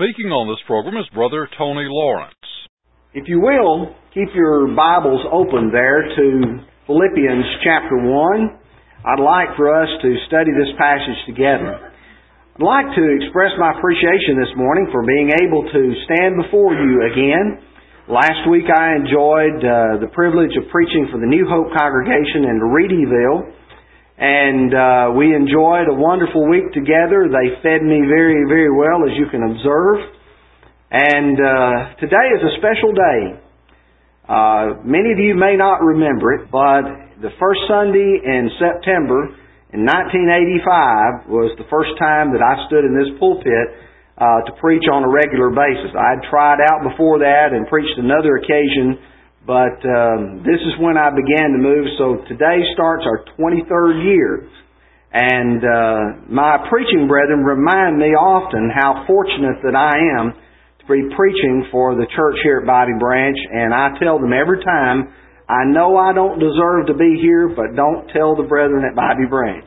Speaking on this program is Brother Tony Lawrence. If you will, keep your Bibles open there to Philippians chapter 1. I'd like for us to study this passage together. I'd like to express my appreciation this morning for being able to stand before you again. Last week I enjoyed the privilege of preaching for the New Hope congregation in Reedyville, and we enjoyed a wonderful week together. They fed me very, very well, as you can observe. And today is a special day. Many of you may not remember it, but the first Sunday in September in 1985 was the first time that I stood in this pulpit to preach on a regular basis. I had tried out before that and preached another occasion, but this is when I began to move. So today starts our 23rd year. And my preaching brethren remind me often how fortunate that I am to be preaching for the church here at Bobby Branch, and I tell them every time, I know I don't deserve to be here, but don't tell the brethren at Bobby Branch.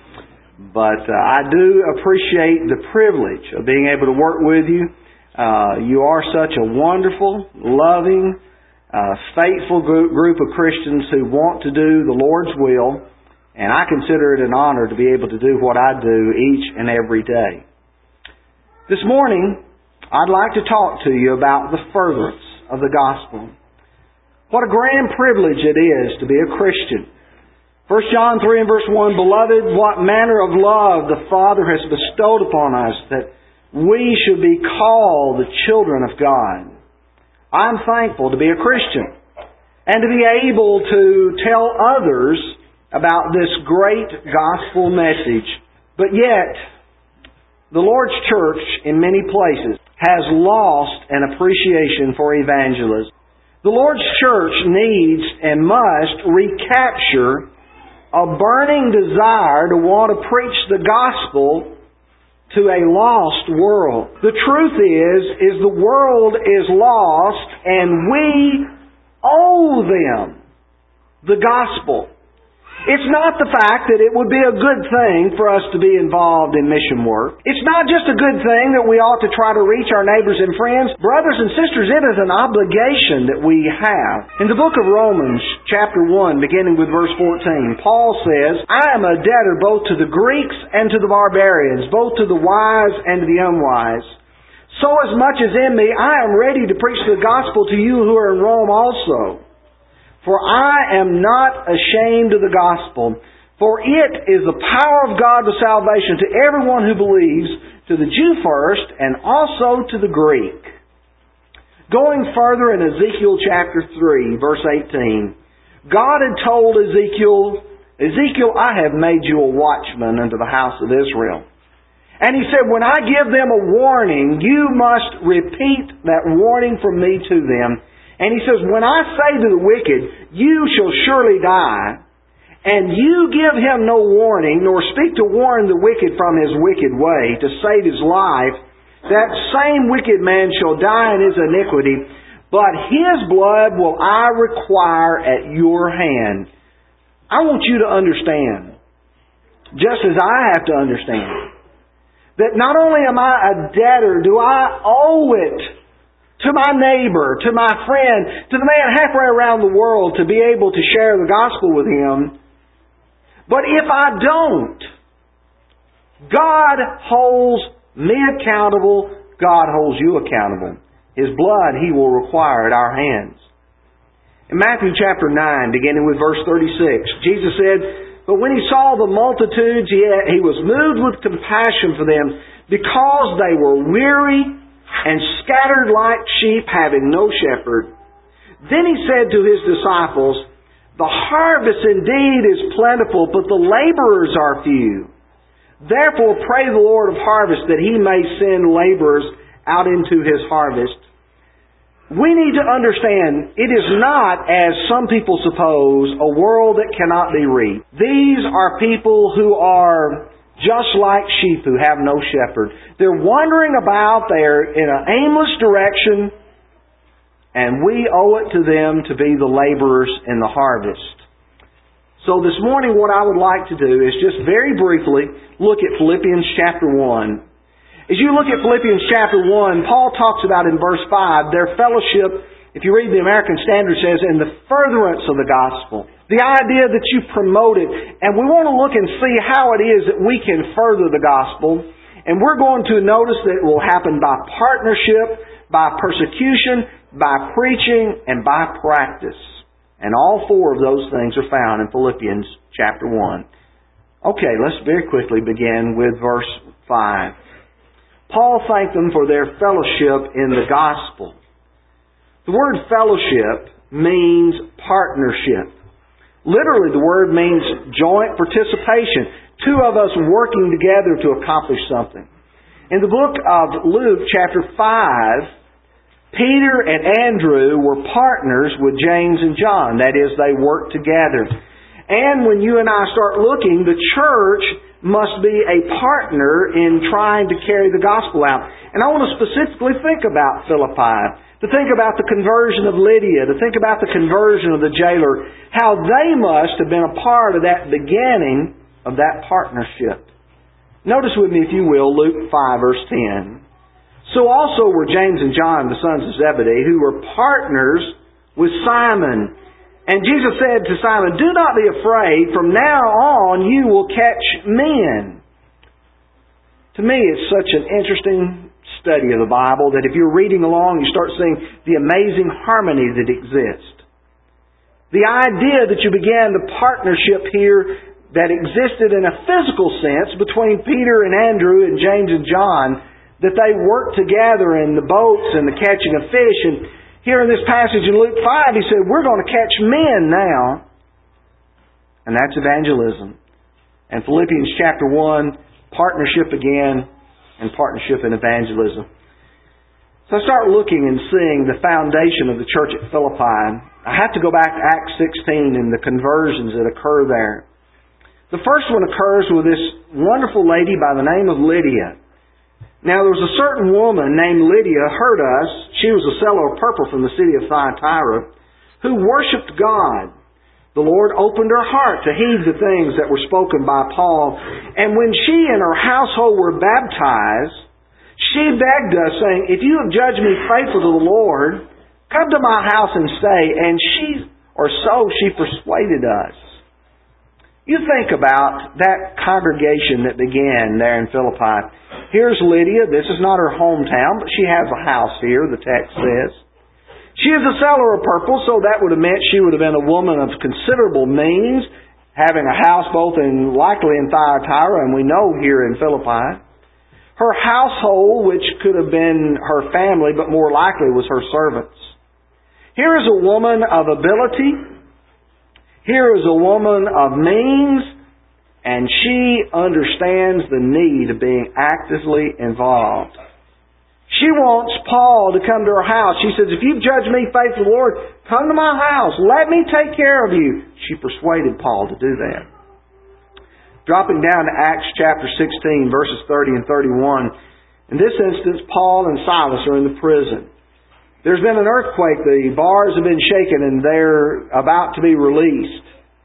But I do appreciate the privilege of being able to work with you. You are such a wonderful, loving, faithful group of Christians who want to do the Lord's will, and I consider it an honor to be able to do what I do each and every day. This morning, I'd like to talk to you about the furtherance of the gospel. What a grand privilege it is to be a Christian. 1 John 3 and verse 1, Beloved, what manner of love the Father has bestowed upon us that we should be called the children of God. I'm thankful to be a Christian and to be able to tell others about this great gospel message. But yet, the Lord's church in many places has lost an appreciation for evangelism. The Lord's church needs and must recapture a burning desire to want to preach the gospel to a lost world. The truth is the world is lost and we owe them the gospel. It's not the fact that it would be a good thing for us to be involved in mission work. It's not just a good thing that we ought to try to reach our neighbors and friends. Brothers and sisters, it is an obligation that we have. In the book of Romans, chapter 1, beginning with verse 14, Paul says, I am a debtor both to the Greeks and to the barbarians, both to the wise and to the unwise. So as much as in me, I am ready to preach the gospel to you who are in Rome also. For I am not ashamed of the gospel, for it is the power of God to salvation to everyone who believes, to the Jew first, and also to the Greek. Going further in Ezekiel chapter 3, verse 18, God had told Ezekiel, I have made you a watchman unto the house of Israel. And He said, when I give them a warning, you must repeat that warning from me to them. And He says, when I say to the wicked, you shall surely die, and you give him no warning, nor speak to warn the wicked from his wicked way, to save his life, that same wicked man shall die in his iniquity, but his blood will I require at your hand. I want you to understand, just as I have to understand, that not only am I a debtor, do I owe it to my neighbor, to my friend, to the man halfway around the world to be able to share the gospel with him. But if I don't, God holds me accountable, God holds you accountable. His blood He will require at our hands. In Matthew chapter 9, beginning with verse 36, Jesus said, But when He saw the multitudes, He was moved with compassion for them, because they were weary and scattered like sheep having no shepherd. Then He said to His disciples, The harvest indeed is plentiful, but the laborers are few. Therefore pray the Lord of harvest that He may send laborers out into His harvest. We need to understand, it is not, as some people suppose, a world that cannot be reached. These are people who are just like sheep who have no shepherd. They're wandering about, they're in an aimless direction, and we owe it to them to be the laborers in the harvest. So this morning what I would like to do is just very briefly look at Philippians chapter 1 As you look at Philippians chapter 1, Paul talks about in verse 5 their fellowship, if you read the American Standard, says, in the furtherance of the gospel. The idea that you promote it. And we want to look and see how it is that we can further the gospel. And we're going to notice that it will happen by partnership, by persecution, by preaching, and by practice. And all four of those things are found in Philippians chapter 1. Okay, let's very quickly begin with verse 5. Paul thanked them for their fellowship in the gospel. The word fellowship means partnership. Literally, the word means joint participation. Two of us working together to accomplish something. In the book of Luke, chapter 5, Peter and Andrew were partners with James and John. That is, they worked together. And when you and I start looking, the church must be a partner in trying to carry the gospel out. And I want to specifically think about Philippi, to think about the conversion of Lydia, to think about the conversion of the jailer, how they must have been a part of that beginning of that partnership. Notice with me, if you will, Luke 5, verse 10. So also were James and John, the sons of Zebedee, who were partners with Simon. And Jesus said to Simon, "Do not be afraid. From now on you will catch men." To me, it's such an interesting study of the Bible that if you're reading along, you start seeing the amazing harmony that exists. The idea that you began the partnership here that existed in a physical sense between Peter and Andrew and James and John, that they worked together in the boats and the catching of fish. And here in this passage in Luke 5, he said, we're going to catch men now. And that's evangelism. And Philippians chapter 1, partnership again, and partnership in evangelism. So I start looking and seeing the foundation of the church at Philippi. I have to go back to Acts 16 and the conversions that occur there. The first one occurs with this wonderful lady by the name of Lydia. Now, there was a certain woman named Lydia, heard us. She was a seller of purple from the city of Thyatira, who worshipped God. The Lord opened her heart to heed the things that were spoken by Paul. And when she and her household were baptized, she begged us, saying, "If you have judged me faithful to the Lord, come to my house and stay." And she persuaded us. You think about that congregation that began there in Philippi. Here's Lydia. This is not her hometown, but she has a house here, the text says. She is a seller of purple, so that would have meant she would have been a woman of considerable means, having a house both likely in Thyatira, and we know here in Philippi. Her household, which could have been her family, but more likely was her servants. Here is a woman of ability. Here is a woman of means, and she understands the need of being actively involved. She wants Paul to come to her house. She says, "If you've judged me faithful, Lord, come to my house. Let me take care of you." She persuaded Paul to do that. Dropping down to Acts chapter 16, verses 30 and 31. In this instance, Paul and Silas are in the prison. There's been an earthquake. The bars have been shaken and they're about to be released.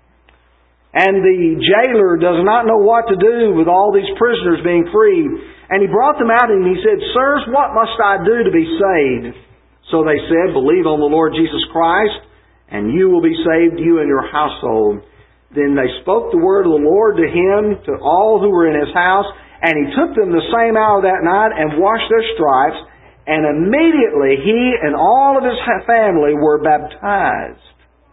And the jailer does not know what to do with all these prisoners being freed. And he brought them out and he said, "Sirs, what must I do to be saved?" So they said, "Believe on the Lord Jesus Christ, and you will be saved, you and your household." Then they spoke the word of the Lord to him, to all who were in his house. And he took them the same hour that night and washed their stripes. And immediately he and all of his family were baptized.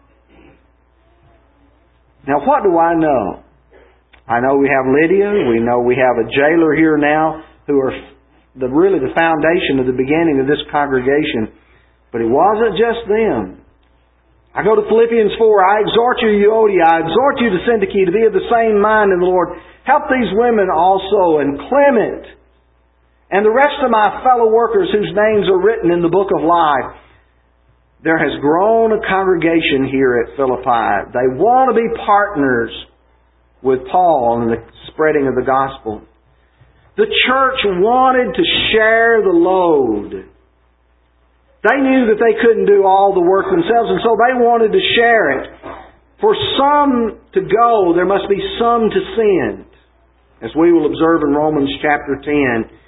Now what do I know? I know we have Lydia. We know we have a jailer here now who are really the foundation of the beginning of this congregation. But it wasn't just them. I go to Philippians 4. "I exhort you, Euodia, I exhort you to Syntyche, to be of the same mind in the Lord. Help these women also, and Clement, and the rest of my fellow workers whose names are written in the book of life." There has grown a congregation here at Philippi. They want to be partners with Paul in the spreading of the gospel. The church wanted to share the load. They knew that they couldn't do all the work themselves, and so they wanted to share it. For some to go, there must be some to send, as we will observe in Romans chapter 10.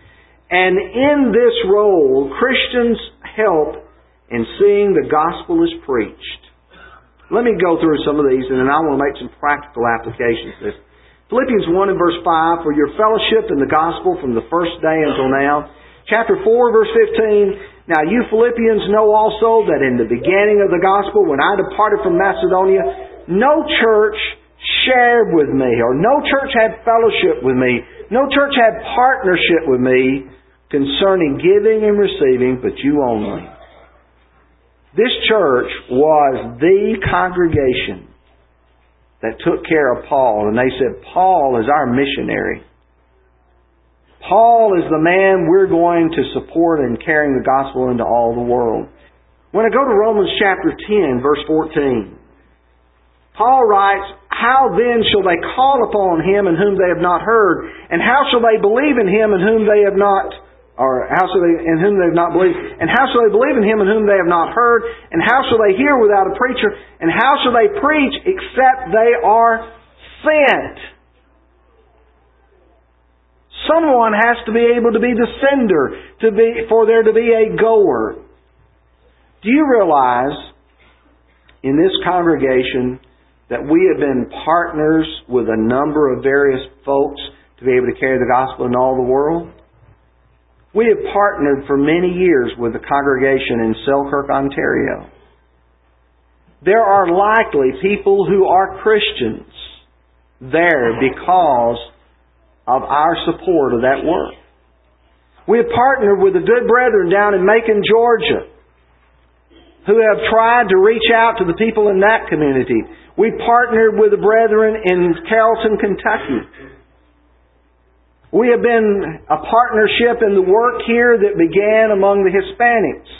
And in this role, Christians help in seeing the gospel is preached. Let me go through some of these, and then I want to make some practical applications of this. Philippians 1 and verse 5, for your fellowship in the gospel from the first day until now. Chapter 4, verse 15, now you Philippians know also that in the beginning of the gospel, when I departed from Macedonia, no church shared with me, or no church had fellowship with me, no church had partnership with me concerning giving and receiving, but you only. This church was the congregation that took care of Paul, and they said, Paul is our missionary. Paul is the man we're going to support in carrying the gospel into all the world. When I go to Romans chapter 10, verse 14, Paul writes, how then shall they call upon Him in whom they have not heard? And how shall they believe in Him in whom they have not, or how shall they, in whom they have not believed? And how shall they believe in Him in whom they have not heard? And how shall they hear without a preacher? And how shall they preach except they are sent? Someone has to be able to be the sender, for there to be a goer. Do you realize in this congregation that we have been partners with a number of various folks to be able to carry the gospel in all the world? We have partnered for many years with the congregation in Selkirk, Ontario. There are likely people who are Christians there because of our support of that work. We have partnered with the good brethren down in Macon, Georgia, who have tried to reach out to the people in that community. We partnered with the brethren in Carrollton, Kentucky. We have been a partnership in the work here that began among the Hispanics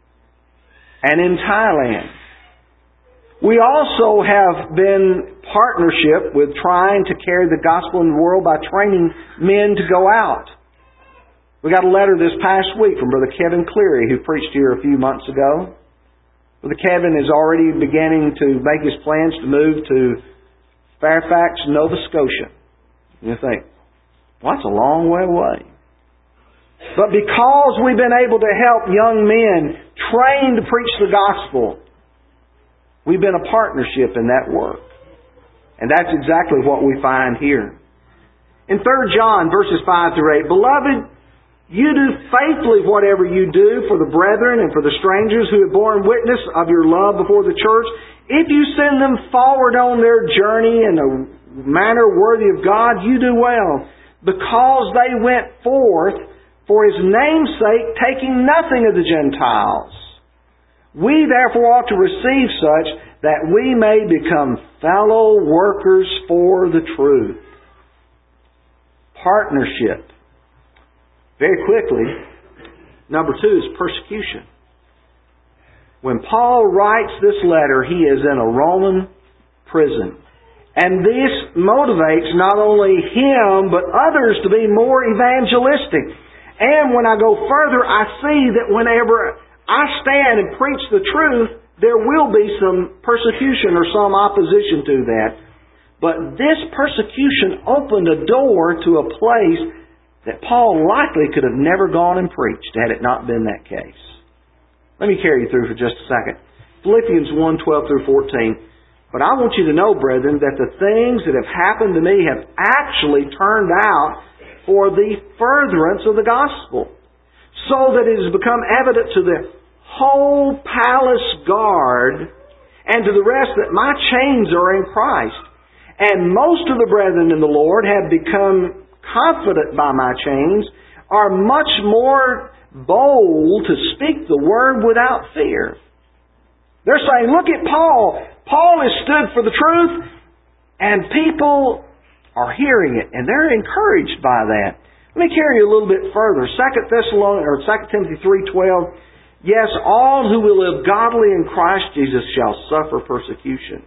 and in Thailand. We also have been partnership with trying to carry the gospel in the world by training men to go out. We got a letter this past week from Brother Kevin Cleary, who preached here a few months ago. Brother Kevin is already beginning to make his plans to move to Fairfax, Nova Scotia. You think, well, that's a long way away. But because we've been able to help young men train to preach the gospel, we've been a partnership in that work. And that's exactly what we find here. In 3 John verses 5 through 8, Beloved, you do faithfully whatever you do for the brethren and for the strangers who have borne witness of your love before the church. If you send them forward on their journey in a manner worthy of God, you do well, because they went forth for His name's sake, taking nothing of the Gentiles. We therefore ought to receive such that we may become fellow workers for the truth. Partnership. Very quickly, number 2 is persecution. When Paul writes this letter, he is in a Roman prison. And this motivates not only him, but others to be more evangelistic. And when I go further, I see that whenever I stand and preach the truth, there will be some persecution or some opposition to that. But this persecution opened a door to a place that Paul likely could have never gone and preached had it not been that case. Let me carry you through for just a second. Philippians 1:12 through 14. But I want you to know, brethren, that the things that have happened to me have actually turned out for the furtherance of the gospel, so that it has become evident to the whole palace guard and to the rest that my chains are in Christ. And most of the brethren in the Lord have become confident by my chains, are much more bold to speak the word without fear. They're saying, look at Paul. Paul has stood for the truth, and people are hearing it, and they're encouraged by that. Let me carry you a little bit further. 2 Timothy 3:12. Yes, all who will live godly in Christ Jesus shall suffer persecution.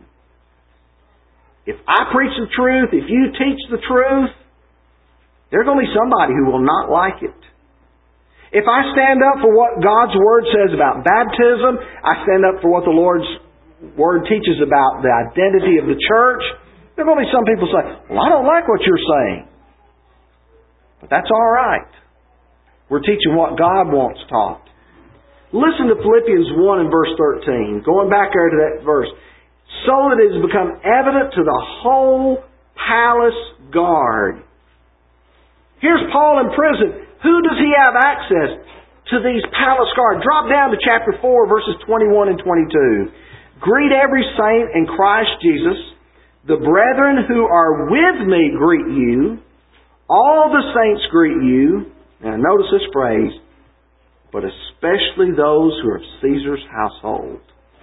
If I preach the truth, if you teach the truth, there's going to be somebody who will not like it. If I stand up for what God's Word says about baptism, I stand up for what the Lord's Word teaches about the identity of the church, there are going to be some people say, well, I don't like what you're saying. But that's all right. We're teaching what God wants taught. Listen to Philippians 1 and verse 13. Going back there to that verse. So that it has become evident to the whole palace guard. Here's Paul in prison. Who does he have access to these palace guard? Drop down to chapter 4, verses 21 and 22. Greet every saint in Christ Jesus. The brethren who are with me greet you. All the saints greet you. Now notice this phrase. But especially those who are of Caesar's household.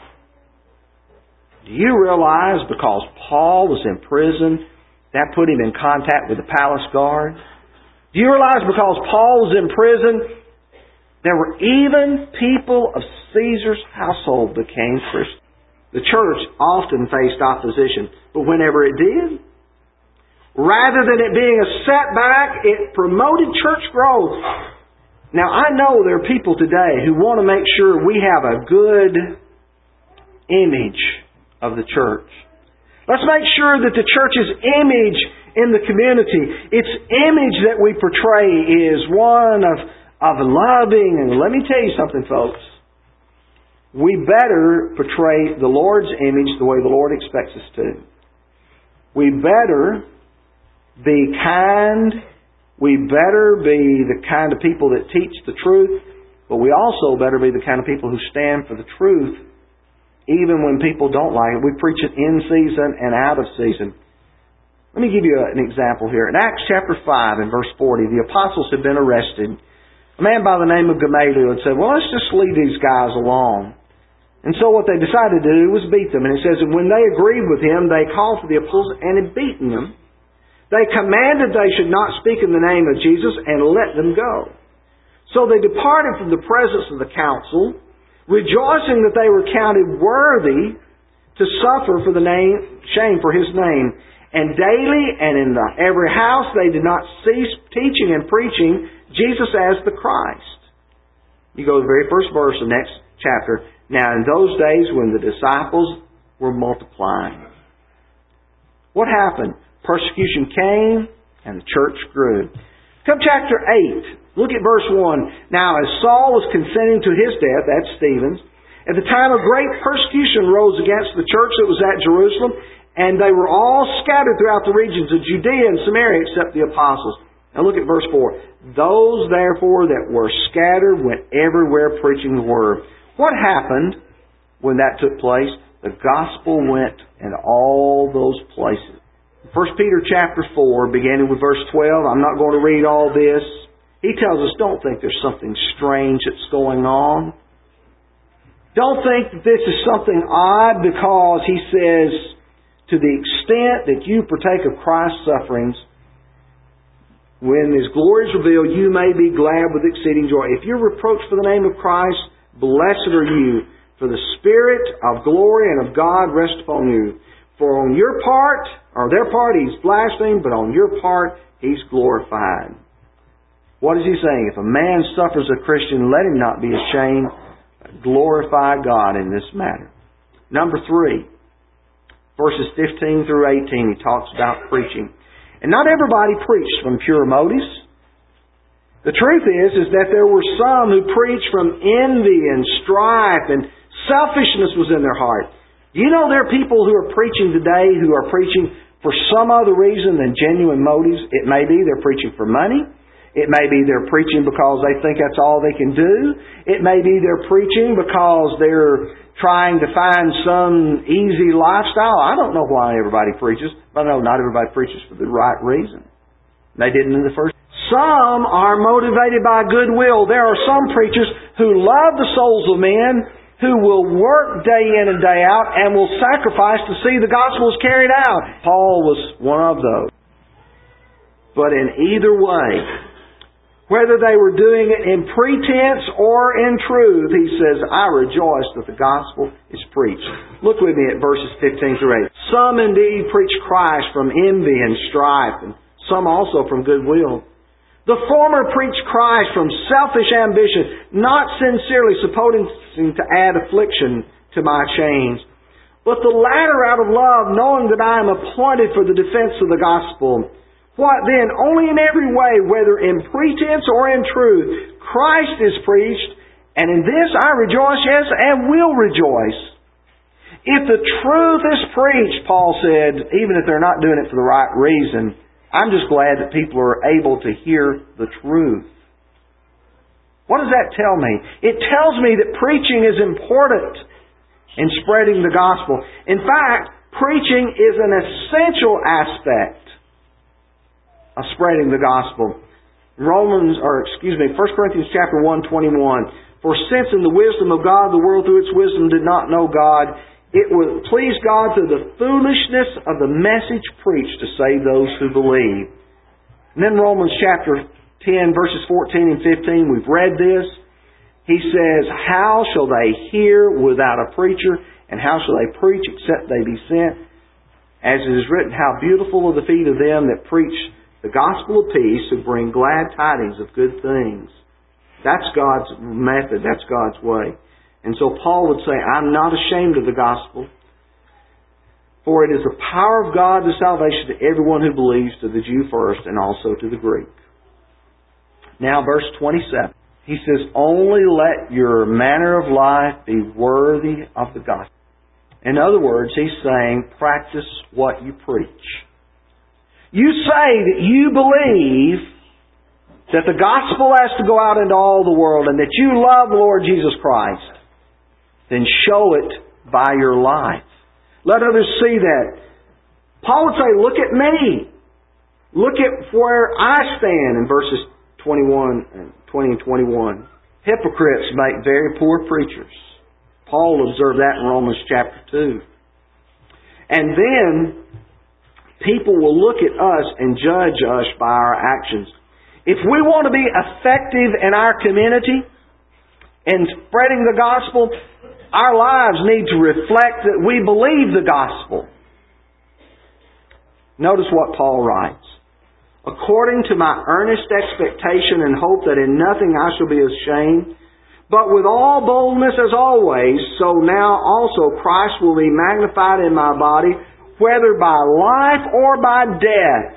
Do you realize because Paul was in prison, that put him in contact with the palace guard? Do you realize because Paul was in prison, there were even people of Caesar's household became Christians? The church often faced opposition, but whenever it did, rather than it being a setback, it promoted church growth. Now, I know there are people today who want to make sure we have a good image of the church. Let's make sure that the church's image in the community, its image that we portray is one of loving. And let me tell you something, folks. We better portray the Lord's image the way the Lord expects us to. We better be kind. We better be the kind of people that teach the truth, but we also better be the kind of people who stand for the truth even when people don't like it. We preach it in season and out of season. Let me give you an example here. In Acts chapter 5 and verse 40, the apostles had been arrested. A man by the name of Gamaliel had said, well, let's just leave these guys alone. And so what they decided to do was beat them. And it says, and when they agreed with him, they called for the apostles and had beaten them. They commanded they should not speak in the name of Jesus and let them go. So they departed from the presence of the council, rejoicing that they were counted worthy to suffer for the shame for His name. And daily and in every house they did not cease teaching and preaching Jesus as the Christ. You go to the very first verse of the next chapter. Now in those days when the disciples were multiplying. What happened? Persecution came and the church grew. Come chapter 8. Look at verse 1. Now as Saul was consenting to his death, that's Stephen's, at the time a great persecution rose against the church that was at Jerusalem, and they were all scattered throughout the regions of Judea and Samaria except the apostles. Now look at verse 4. Those therefore that were scattered went everywhere preaching the word. What happened when that took place? The gospel went in all those places. 1 Peter chapter 4, beginning with verse 12. I'm not going to read all this. He tells us, don't think there's something strange that's going on. Don't think that this is something odd, because he says, to the extent that you partake of Christ's sufferings, when His glory is revealed, you may be glad with exceeding joy. If you're reproached for the name of Christ, blessed are you, for the Spirit of glory and of God rests upon you. For on your part, or their part, He's blasphemed, but on your part, He's glorified. What is He saying? If a man suffers a Christian, let him not be ashamed. Glorify God in this matter. Number 3, verses 15 through 18, he talks about preaching. And not everybody preached from pure motives. The truth is that there were some who preached from envy and strife, and selfishness was in their heart. Do you know there are people who are preaching today who are preaching for some other reason than genuine motives? It may be they're preaching for money. It may be they're preaching because they think that's all they can do. It may be they're preaching because they're trying to find some easy lifestyle. I don't know why everybody preaches, but I know not everybody preaches for the right reason. They didn't in the first. Some are motivated by goodwill. There are some preachers who love the souls of men, who will work day in and day out and will sacrifice to see the gospel carried out. Paul was one of those. But in either way, whether they were doing it in pretense or in truth, he says, I rejoice that the gospel is preached. Look with me at verses 15 through 8. Some indeed preach Christ from envy and strife, and some also from goodwill. The former preach Christ from selfish ambition, not sincerely supposing to add affliction to my chains, but the latter out of love, knowing that I am appointed for the defense of the gospel. What then? Only in every way, whether in pretense or in truth, Christ is preached, and in this I rejoice, yes, and will rejoice. If the truth is preached, Paul said, even if they're not doing it for the right reason, I'm just glad that people are able to hear the truth. What does that tell me? It tells me that preaching is important in spreading the gospel. In fact, preaching is an essential aspect of spreading the gospel. 1 Corinthians chapter 1:21. For since in the wisdom of God, the world through its wisdom did not know God, it would please God through the foolishness of the message preached to save those who believe. And then Romans chapter 10, verses 14 and 15, we've read this. He says, how shall they hear without a preacher? And how shall they preach except they be sent? As it is written, how beautiful are the feet of them that preach the gospel of peace, who bring glad tidings of good things. That's God's method. That's God's way. And so Paul would say, I'm not ashamed of the gospel, for it is the power of God to salvation to everyone who believes, to the Jew first and also to the Greek. Now verse 27. He says, only let your manner of life be worthy of the gospel. In other words, he's saying, practice what you preach. You say that you believe that the gospel has to go out into all the world and that you love the Lord Jesus Christ. Then show it by your life. Let others see that. Paul would say, look at me. Look at where I stand in verses 20 and 21. Hypocrites make very poor preachers. Paul observed that in Romans chapter 2. And then people will look at us and judge us by our actions. If we want to be effective in our community in spreading the gospel, our lives need to reflect that we believe the gospel. Notice what Paul writes. According to my earnest expectation and hope that in nothing I shall be ashamed, but with all boldness as always, so now also Christ will be magnified in my body, whether by life or by death.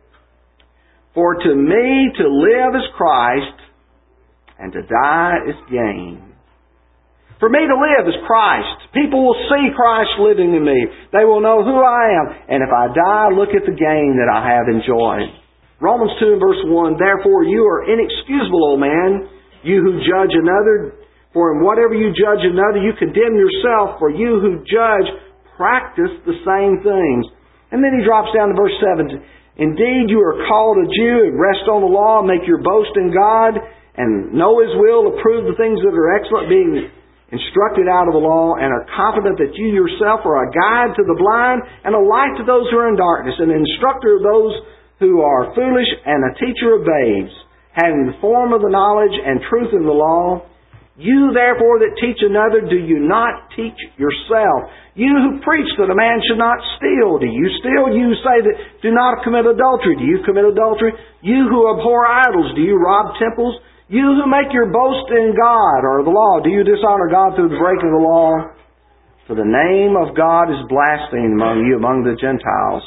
For to me to live is Christ, and to die is gain. For me to live is Christ. People will see Christ living in me. They will know who I am. And if I die, look at the gain that I have enjoyed. Romans 2 and verse 1, therefore you are inexcusable, O man, you who judge another. For in whatever you judge another, you condemn yourself. For you who judge practice the same things. And then he drops down to verse 7. Indeed, you are called a Jew and rest on the law, make your boast in God, and know His will, approve the things that are excellent, being instructed out of the law, and are confident that you yourself are a guide to the blind and a light to those who are in darkness, an instructor of those who are foolish and a teacher of babes, having the form of the knowledge and truth in the law. You therefore that teach another, do you not teach yourself? You who preach that a man should not steal, do you steal? You say that do not commit adultery, do you commit adultery? You who abhor idols, do you rob temples? You who make your boast in God or the law, do you dishonor God through the breaking of the law? For the name of God is blasphemed among you, among the Gentiles.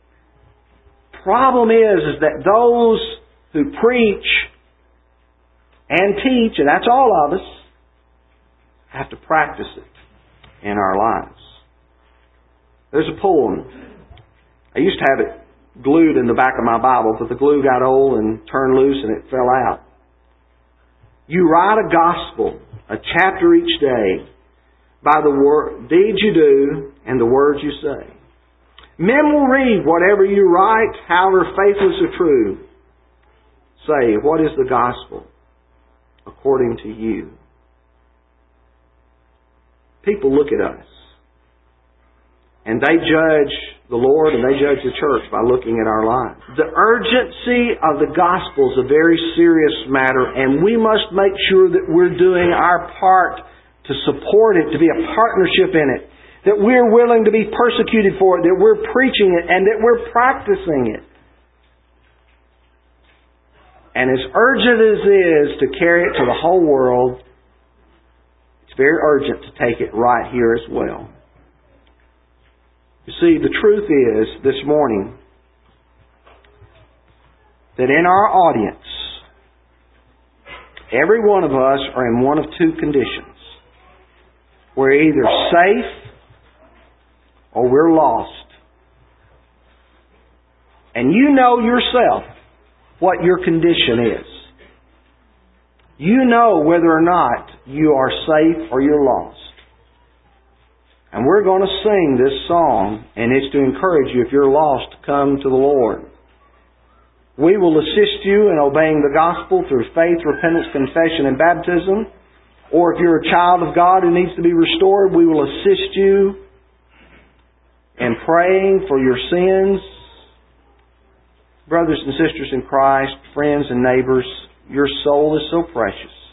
Problem is that those who preach and teach, and that's all of us, have to practice it in our lives. There's a poem. I used to have it glued in the back of my Bible, but the glue got old and turned loose and it fell out. You write a gospel, a chapter each day, by the deeds you do and the words you say. Men will read whatever you write, however faithless or true. Say, what is the gospel according to you? People look at us and they judge the Lord and they judge the church by looking at our lives. The urgency of the gospel is a very serious matter, and we must make sure that we're doing our part to support it, to be a partnership in it, that we're willing to be persecuted for it, that we're preaching it, and that we're practicing it. And as urgent as it is to carry it to the whole world, it's very urgent to take it right here as well. You see, the truth is, this morning, that in our audience, every one of us are in one of two conditions. We're either safe or we're lost. And you know yourself what your condition is. You know whether or not you are safe or you're lost. And we're going to sing this song, and it's to encourage you, if you're lost, to come to the Lord. We will assist you in obeying the gospel through faith, repentance, confession, and baptism. Or if you're a child of God who needs to be restored, we will assist you in praying for your sins. Brothers and sisters in Christ, friends and neighbors, your soul is so precious.